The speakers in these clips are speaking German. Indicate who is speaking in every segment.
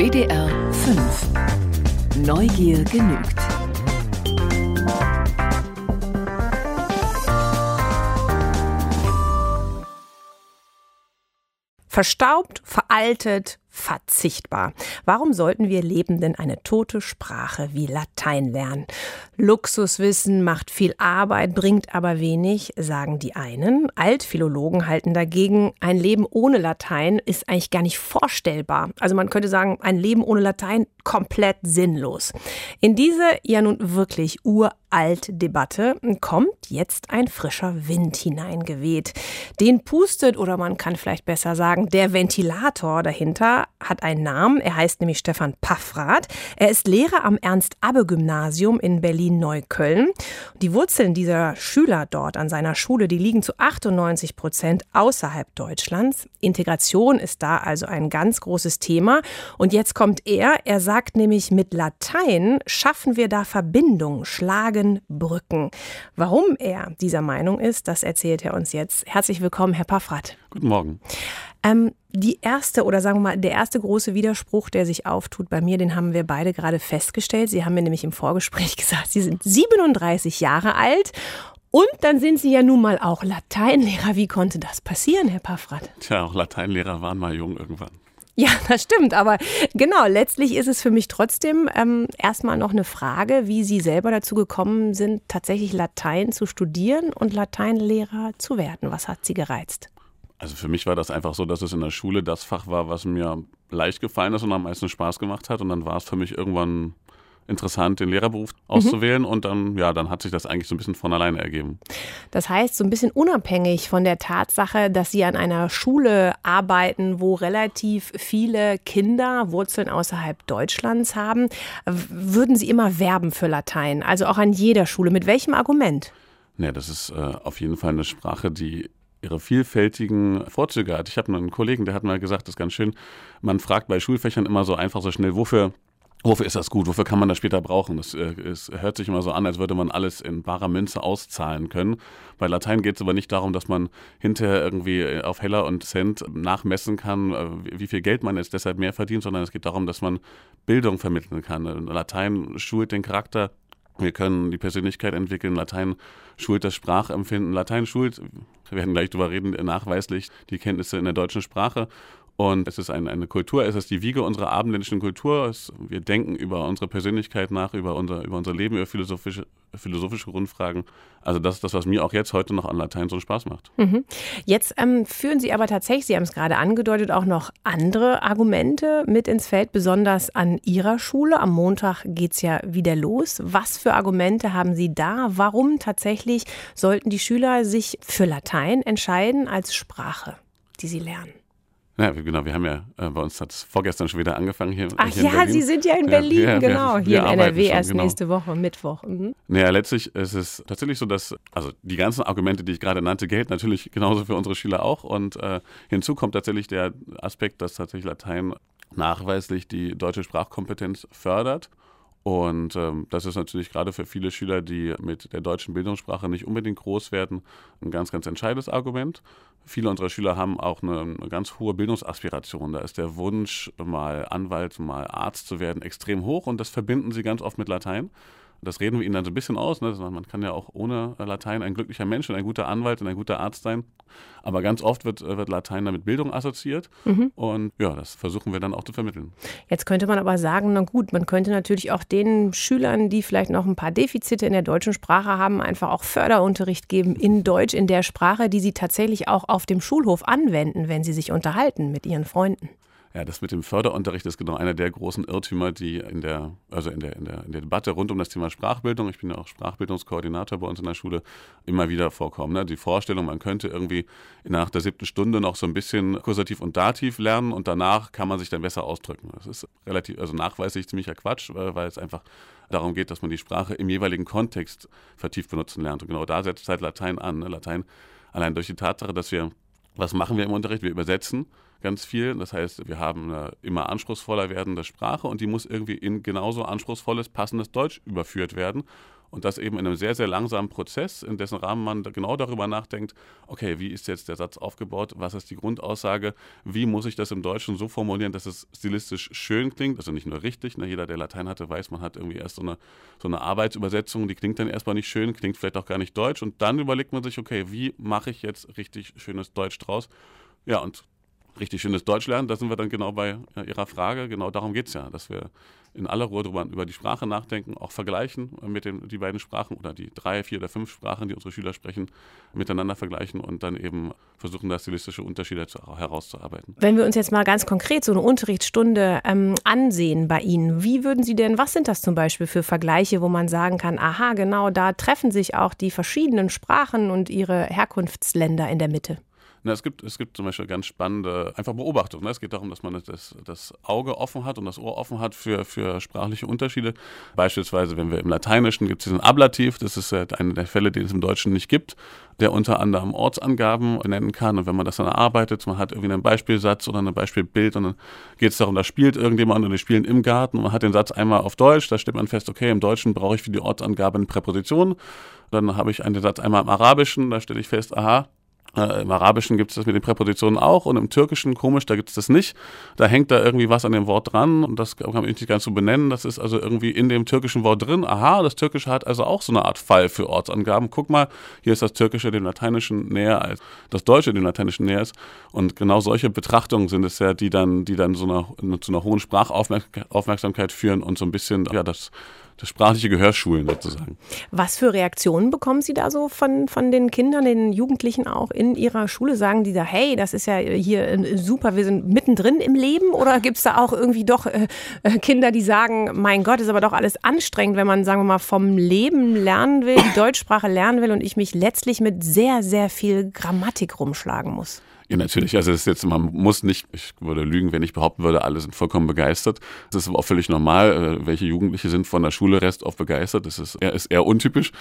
Speaker 1: WDR 5. Neugier genügt.
Speaker 2: Verstaubt, veraltet, verzichtbar. Warum sollten wir Lebenden eine tote Sprache wie Latein lernen? Luxuswissen macht viel Arbeit, bringt aber wenig, sagen die einen. Altphilologen halten dagegen, ein Leben ohne Latein ist eigentlich gar nicht vorstellbar. Also man könnte sagen, ein Leben ohne Latein komplett sinnlos. In diese ja nun wirklich uralte Debatte kommt jetzt ein frischer Wind hineingeweht. Den pustet, oder man kann vielleicht besser sagen, der Ventilator dahinter hat einen Namen. Er heißt nämlich Stefan Paffrath. Er ist Lehrer am Ernst-Abbe-Gymnasium in Berlin-Neukölln. Die Wurzeln dieser Schüler dort an seiner Schule, die liegen zu 98% außerhalb Deutschlands. Integration ist da also ein ganz großes Thema. Und jetzt kommt er sagt nämlich, mit Latein schaffen wir da Verbindungen, schlagen Brücken. Warum er dieser Meinung ist, das erzählt er uns jetzt. Herzlich willkommen, Herr Paffrath.
Speaker 3: Guten Morgen.
Speaker 2: Die erste, oder sagen wir mal, der erste große Widerspruch, der sich auftut bei mir, den haben wir beide gerade festgestellt. Sie haben mir nämlich im Vorgespräch gesagt, Sie sind 37 Jahre alt und dann sind Sie ja nun mal auch Lateinlehrer. Wie konnte das passieren, Herr Paffrath?
Speaker 3: Tja, auch Lateinlehrer waren mal jung irgendwann.
Speaker 2: Ja, das stimmt, aber genau, letztlich ist es für mich trotzdem erstmal noch eine Frage, wie Sie selber dazu gekommen sind, tatsächlich Latein zu studieren und Lateinlehrer zu werden. Was hat Sie gereizt?
Speaker 3: Also für mich war das einfach so, dass es in der Schule das Fach war, was mir leicht gefallen ist und am meisten Spaß gemacht hat. Und dann war es für mich irgendwann interessant, den Lehrerberuf auszuwählen. Und dann hat sich das eigentlich so ein bisschen von alleine ergeben.
Speaker 2: Das heißt, so ein bisschen unabhängig von der Tatsache, dass Sie an einer Schule arbeiten, wo relativ viele Kinder Wurzeln außerhalb Deutschlands haben, würden Sie immer werben für Latein? Also auch an jeder Schule. Mit welchem Argument?
Speaker 3: Ja, das ist auf jeden Fall eine Sprache, die ihre vielfältigen Vorzüge hat. Ich habe einen Kollegen, der hat mal gesagt, das ist ganz schön, man fragt bei Schulfächern immer so einfach so schnell, wofür ist das gut, wofür kann man das später brauchen? Es hört sich immer so an, als würde man alles in barer Münze auszahlen können. Bei Latein geht es aber nicht darum, dass man hinterher irgendwie auf Heller und Cent nachmessen kann, wie viel Geld man jetzt deshalb mehr verdient, sondern es geht darum, dass man Bildung vermitteln kann. Latein schult den Charakter. Wir können die Persönlichkeit entwickeln. Latein schult das Sprachempfinden. Latein schult, wir werden gleich drüber reden, nachweislich die Kenntnisse in der deutschen Sprache. Und es ist eine Kultur, es ist die Wiege unserer abendländischen Kultur. Wir denken über unsere Persönlichkeit nach, über unser Leben, über philosophische Grundfragen. Also das ist das, was mir auch jetzt heute noch an Latein so Spaß macht.
Speaker 2: Jetzt führen Sie aber tatsächlich, Sie haben es gerade angedeutet, auch noch andere Argumente mit ins Feld, besonders an Ihrer Schule. Am Montag geht es ja wieder los. Was für Argumente haben Sie da? Warum tatsächlich sollten die Schüler sich für Latein entscheiden als Sprache, die sie lernen?
Speaker 3: Ja, genau, wir haben ja, bei uns hat es vorgestern schon wieder angefangen hier.
Speaker 2: Ach
Speaker 3: hier in
Speaker 2: ja,
Speaker 3: Berlin.
Speaker 2: Sie sind ja in Berlin, genau, hier in NRW
Speaker 3: schon,
Speaker 2: erst nächste Woche, Mittwoch.
Speaker 3: Naja, letztlich ist es tatsächlich so, dass, also die ganzen Argumente, die ich gerade nannte, gelten natürlich genauso für unsere Schüler auch. Und hinzu kommt tatsächlich der Aspekt, dass tatsächlich Latein nachweislich die deutsche Sprachkompetenz fördert. Und das ist natürlich gerade für viele Schüler, die mit der deutschen Bildungssprache nicht unbedingt groß werden, ein ganz, ganz entscheidendes Argument. Viele unserer Schüler haben auch eine ganz hohe Bildungsaspiration. Da ist der Wunsch, mal Anwalt, mal Arzt zu werden, extrem hoch und das verbinden sie ganz oft mit Latein. Das reden wir ihnen dann so ein bisschen aus. Ne? Man kann ja auch ohne Latein ein glücklicher Mensch und ein guter Anwalt und ein guter Arzt sein. Aber ganz oft wird Latein damit Bildung assoziiert. Und ja, das versuchen wir dann auch zu vermitteln.
Speaker 2: Jetzt könnte man aber sagen, na gut, man könnte natürlich auch den Schülern, die vielleicht noch ein paar Defizite in der deutschen Sprache haben, einfach auch Förderunterricht geben in Deutsch, in der Sprache, die sie tatsächlich auch auf dem Schulhof anwenden, wenn sie sich unterhalten mit ihren Freunden.
Speaker 3: Ja, das mit dem Förderunterricht ist genau einer der großen Irrtümer, die in der Debatte rund um das Thema Sprachbildung, ich bin ja auch Sprachbildungskoordinator bei uns in der Schule, immer wieder vorkommen. Ne? Die Vorstellung, man könnte irgendwie nach der 7. Stunde noch so ein bisschen Kursativ und Dativ lernen und danach kann man sich dann besser ausdrücken. Das ist nachweislich ziemlicher Quatsch, weil es einfach darum geht, dass man die Sprache im jeweiligen Kontext vertieft benutzen lernt. Und genau da setzt halt Latein an. Ne? Latein allein durch die Tatsache, dass was machen wir im Unterricht? Wir übersetzen ganz viel. Das heißt, wir haben eine immer anspruchsvoller werdende Sprache und die muss irgendwie in genauso anspruchsvolles, passendes Deutsch überführt werden. Und das eben in einem sehr, sehr langsamen Prozess, in dessen Rahmen man genau darüber nachdenkt, okay, wie ist jetzt der Satz aufgebaut, was ist die Grundaussage, wie muss ich das im Deutschen so formulieren, dass es stilistisch schön klingt, also nicht nur richtig, ne? Jeder, der Latein hatte, weiß, man hat irgendwie erst so eine Arbeitsübersetzung, die klingt dann erstmal nicht schön, klingt vielleicht auch gar nicht deutsch und dann überlegt man sich, okay, wie mache ich jetzt richtig schönes Deutsch draus? Ja, und richtig schönes Deutsch lernen, da sind wir dann genau bei Ihrer Frage, genau darum geht es ja, dass wir in aller Ruhe über die Sprache nachdenken, auch vergleichen mit die beiden Sprachen oder die 3, 4 oder 5 Sprachen, die unsere Schüler sprechen, miteinander vergleichen und dann eben versuchen, da stilistische Unterschiede herauszuarbeiten.
Speaker 2: Wenn wir uns jetzt mal ganz konkret so eine Unterrichtsstunde ansehen bei Ihnen, wie würden Sie denn, was sind das zum Beispiel für Vergleiche, wo man sagen kann, aha, genau, da treffen sich auch die verschiedenen Sprachen und ihre Herkunftsländer in der Mitte?
Speaker 3: Na, es gibt zum Beispiel ganz spannende einfach Beobachtungen. Es geht darum, dass man das Auge offen hat und das Ohr offen hat für sprachliche Unterschiede. Beispielsweise, wenn wir im Lateinischen gibt es diesen Ablativ, das ist einer der Fälle, den es im Deutschen nicht gibt, der unter anderem Ortsangaben nennen kann. Und wenn man das dann erarbeitet, man hat irgendwie einen Beispielsatz oder ein Beispielbild und dann geht es darum, da spielt irgendjemand und die spielen im Garten und man hat den Satz einmal auf Deutsch, da stellt man fest, okay, im Deutschen brauche ich für die Ortsangabe eine Präposition. Dann habe ich den Satz einmal im Arabischen, da stelle ich fest, aha, im Arabischen gibt es das mit den Präpositionen auch und im Türkischen, komisch, da gibt es das nicht. Da hängt da irgendwie was an dem Wort dran und das kann man nicht ganz so benennen. Das ist also irgendwie in dem türkischen Wort drin. Aha, das Türkische hat also auch so eine Art Fall für Ortsangaben. Guck mal, hier ist das Türkische dem Lateinischen näher als das Deutsche dem Lateinischen näher ist. Und genau solche Betrachtungen sind es ja, die dann zu einer hohen Sprachaufmerksamkeit führen und so ein bisschen, ja, das sprachliche Gehörschulen sozusagen.
Speaker 2: Was für Reaktionen bekommen Sie da so von den Kindern, den Jugendlichen auch in Ihrer Schule? Sagen die da, hey, das ist ja hier super, wir sind mittendrin im Leben? Oder gibt es da auch irgendwie doch Kinder, die sagen, mein Gott, ist aber doch alles anstrengend, wenn man, sagen wir mal, vom Leben lernen will, die Deutschsprache lernen will und ich mich letztlich mit sehr, sehr viel Grammatik rumschlagen muss?
Speaker 3: Ja, natürlich. Also das ist jetzt, man muss nicht, ich würde lügen, wenn ich behaupten würde, alle sind vollkommen begeistert. Das ist aber auch völlig normal. Welche Jugendliche sind von der Schule restoft begeistert? Das ist eher untypisch.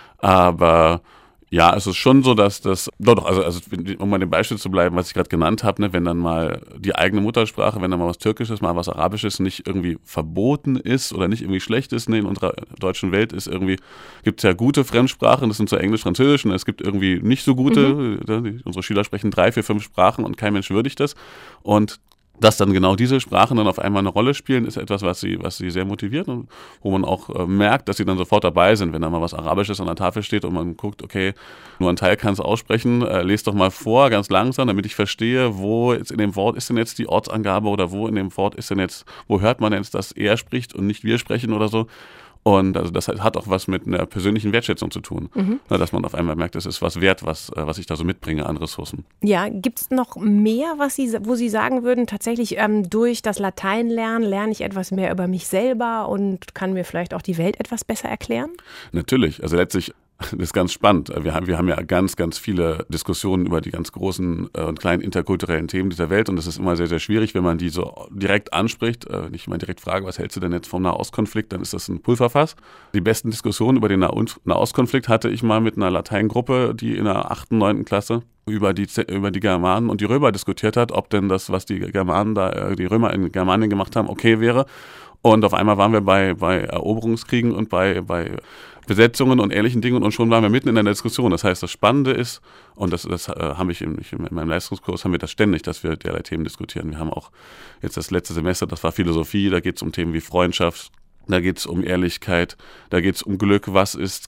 Speaker 3: Aber ja, es ist schon so, dass das, also um mal dem Beispiel zu bleiben, was ich gerade genannt habe, ne, wenn dann mal die eigene Muttersprache, wenn dann mal was Türkisches, mal was Arabisches nicht irgendwie verboten ist oder nicht irgendwie schlecht ist, ne, in unserer deutschen Welt gibt es ja gute Fremdsprachen, das sind so Englisch, Französisch, und es gibt irgendwie nicht so gute, unsere Schüler sprechen 3, 4, 5 Sprachen und kein Mensch würdigt das. Und dass dann genau diese Sprachen dann auf einmal eine Rolle spielen, ist etwas, was sie sehr motiviert und wo man auch merkt, dass sie dann sofort dabei sind, wenn da mal was Arabisches an der Tafel steht und man guckt, okay, nur ein Teil kann es aussprechen, lest doch mal vor, ganz langsam, damit ich verstehe, wo jetzt in dem Wort ist denn jetzt die Ortsangabe oder wo in dem Wort ist denn jetzt, wo hört man jetzt, dass er spricht und nicht wir sprechen oder so. Und also das hat auch was mit einer persönlichen Wertschätzung zu tun, dass man auf einmal merkt, es ist was wert, was ich da so mitbringe an Ressourcen.
Speaker 2: Ja, gibt es noch mehr, wo Sie sagen würden, tatsächlich durch das Lateinlernen lerne ich etwas mehr über mich selber und kann mir vielleicht auch die Welt etwas besser erklären?
Speaker 3: Natürlich, also letztlich, das ist ganz spannend. Wir haben ja ganz, ganz viele Diskussionen über die ganz großen und kleinen interkulturellen Themen dieser Welt und das ist immer sehr, sehr schwierig, wenn man die so direkt anspricht. Wenn ich mal direkt frage, was hältst du denn jetzt vom Nahostkonflikt, dann ist das ein Pulverfass. Die besten Diskussionen über den Nahostkonflikt hatte ich mal mit einer Lateingruppe, die in der 8., 9. Klasse über die Germanen und die Römer diskutiert hat, ob denn das, was die Römer in Germanien gemacht haben, okay wäre. Und auf einmal waren wir bei Eroberungskriegen und bei Besetzungen und ähnlichen Dingen und schon waren wir mitten in einer Diskussion. Das heißt, das Spannende ist, und das habe ich in meinem Leistungskurs, haben wir das ständig, dass wir derlei Themen diskutieren. Wir haben auch jetzt das letzte Semester, das war Philosophie, da geht es um Themen wie Freundschaft, da geht es um Ehrlichkeit, da geht es um Glück, was ist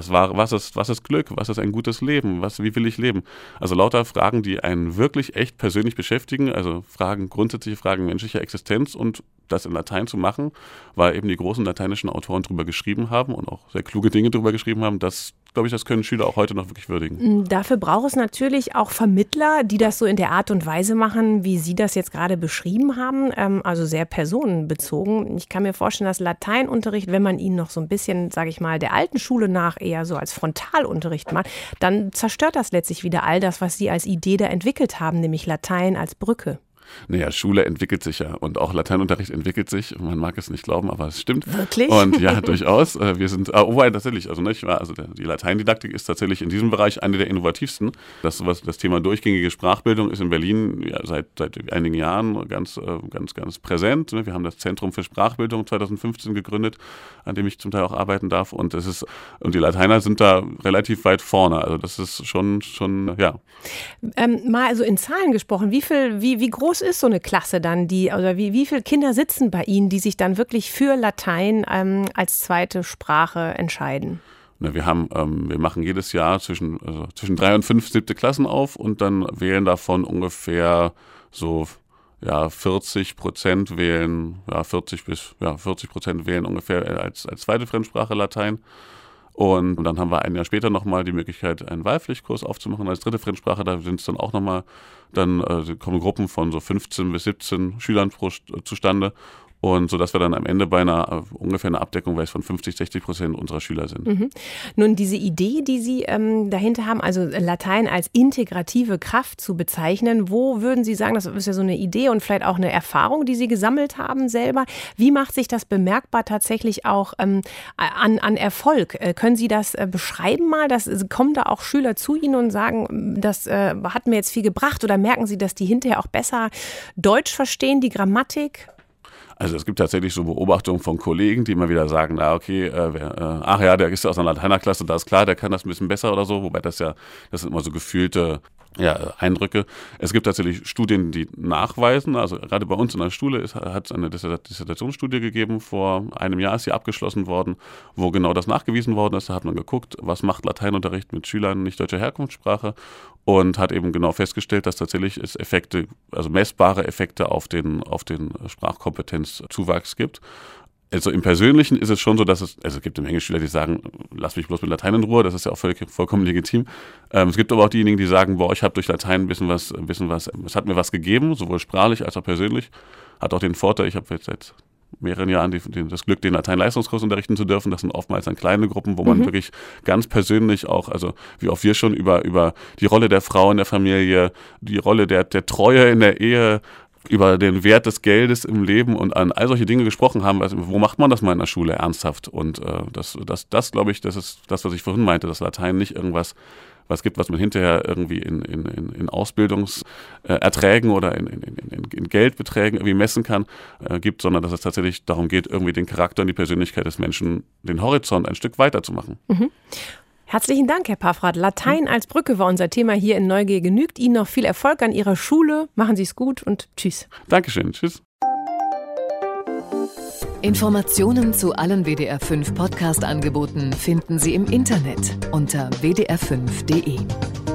Speaker 3: Glück, was ist ein gutes Leben, wie will ich leben? Also lauter Fragen, die einen wirklich echt persönlich beschäftigen, also grundsätzliche Fragen menschlicher Existenz und das in Latein zu machen, weil eben die großen lateinischen Autoren drüber geschrieben haben und auch sehr kluge Dinge drüber geschrieben haben, das können Schüler auch heute noch wirklich würdigen.
Speaker 2: Dafür braucht es natürlich auch Vermittler, die das so in der Art und Weise machen, wie Sie das jetzt gerade beschrieben haben, also sehr personenbezogen. Ich kann mir vorstellen, dass Lateinunterricht, wenn man ihn noch so ein bisschen, sage ich mal, der alten Schule nach eher so als Frontalunterricht macht, dann zerstört das letztlich wieder all das, was Sie als Idee da entwickelt haben, nämlich Latein als Brücke.
Speaker 3: Naja, Schule entwickelt sich ja und auch Lateinunterricht entwickelt sich. Man mag es nicht glauben, aber es stimmt.
Speaker 2: Wirklich?
Speaker 3: Und ja, durchaus. Wir sind, wobei tatsächlich, die Lateindidaktik ist tatsächlich in diesem Bereich eine der innovativsten. Das Thema durchgängige Sprachbildung ist in Berlin ja, seit einigen Jahren ganz präsent. Wir haben das Zentrum für Sprachbildung 2015 gegründet, an dem ich zum Teil auch arbeiten darf. Und die Lateiner sind da relativ weit vorne. Also das ist schon ja.
Speaker 2: Mal also in Zahlen gesprochen, wie groß ist so eine Klasse dann, wie viele Kinder sitzen bei Ihnen, die sich dann wirklich für Latein als zweite Sprache entscheiden?
Speaker 3: Wir machen jedes Jahr zwischen 3 und 5 7. Klassen auf und dann wählen davon ungefähr so 40% wählen, 40% wählen ungefähr als zweite Fremdsprache Latein. Und dann haben wir ein Jahr später nochmal die Möglichkeit, einen Wahlpflichtkurs aufzumachen als dritte Fremdsprache. Da sind es dann auch nochmal, kommen Gruppen von so 15 bis 17 Schülern zustande. Und so dass wir dann am Ende bei ungefähr einer Abdeckung von 50-60% unserer Schüler sind.
Speaker 2: Mhm. Nun, diese Idee, die Sie dahinter haben, also Latein als integrative Kraft zu bezeichnen, wo würden Sie sagen, das ist ja so eine Idee und vielleicht auch eine Erfahrung, die Sie gesammelt haben selber. Wie macht sich das bemerkbar tatsächlich auch an Erfolg? Können Sie das beschreiben mal? Kommen da auch Schüler zu Ihnen und sagen, das hat mir jetzt viel gebracht, oder merken Sie, dass die hinterher auch besser Deutsch verstehen, die Grammatik?
Speaker 3: Also es gibt tatsächlich so Beobachtungen von Kollegen, die immer wieder sagen, der ist ja aus einer Lateinerklasse, da ist klar, der kann das ein bisschen besser oder so, wobei das sind immer so gefühlte Eindrücke. Es gibt tatsächlich Studien, die nachweisen, also gerade bei uns in der Schule hat es eine Dissertationsstudie gegeben, vor einem Jahr ist sie abgeschlossen worden, wo genau das nachgewiesen worden ist. Da hat man geguckt, was macht Lateinunterricht mit Schülern nicht deutscher Herkunftssprache, und hat eben genau festgestellt, dass tatsächlich es Effekte, also messbare Effekte auf den Sprachkompetenzzuwachs gibt. Also im Persönlichen ist es schon so, dass es gibt eine Menge Schüler, die sagen, lass mich bloß mit Latein in Ruhe, das ist ja auch vollkommen legitim. Es gibt aber auch diejenigen, die sagen, ich habe durch Latein ein bisschen was, es hat mir was gegeben, sowohl sprachlich als auch persönlich. Hat auch den Vorteil, ich habe jetzt seit mehreren Jahren das Glück, den Latein-Leistungskurs unterrichten zu dürfen. Das sind oftmals dann kleine Gruppen, wo man wirklich ganz persönlich auch, also wie oft wir schon über die Rolle der Frau in der Familie, die Rolle der Treue in der Ehe, über den Wert des Geldes im Leben und an all solche Dinge gesprochen haben. Also, wo macht man das mal in der Schule ernsthaft? Und das glaube ich, das ist das, was ich vorhin meinte, dass Latein nicht irgendwas was gibt, was man hinterher irgendwie in Ausbildungserträgen oder in Geldbeträgen irgendwie messen kann, gibt, sondern dass es tatsächlich darum geht, irgendwie den Charakter und die Persönlichkeit des Menschen, den Horizont ein Stück weiter zu machen.
Speaker 2: Mhm. Herzlichen Dank, Herr Paffrath. Latein als Brücke war unser Thema hier in Neugier genügt. Ihnen noch viel Erfolg an Ihrer Schule. Machen Sie es gut und tschüss.
Speaker 3: Dankeschön. Tschüss.
Speaker 1: Informationen zu allen WDR 5 Podcast-Angeboten finden Sie im Internet unter wdr5.de.